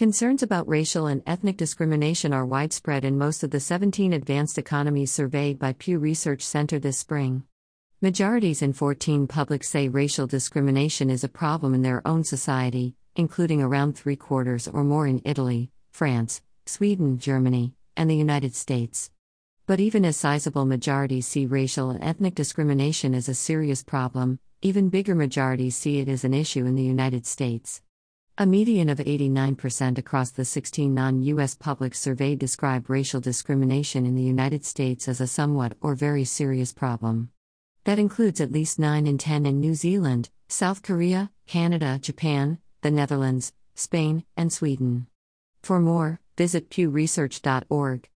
Concerns about racial and ethnic discrimination are widespread in most of the 17 advanced economies surveyed by Pew Research Center this spring. Majorities in 14 publics say racial discrimination is a problem in their own society, including around 3/4 or more in Italy, France, Sweden, Germany, and the United States. But even as sizable majorities see racial and ethnic discrimination as a serious problem, even bigger majorities see it as an issue in the United States. A median of 89% across the 16 non-U.S. publics surveyed describe racial discrimination in the United States as a somewhat or very serious problem. That includes at least 9 in 10 in New Zealand, South Korea, Canada, Japan, the Netherlands, Spain, and Sweden. For more, visit pewresearch.org.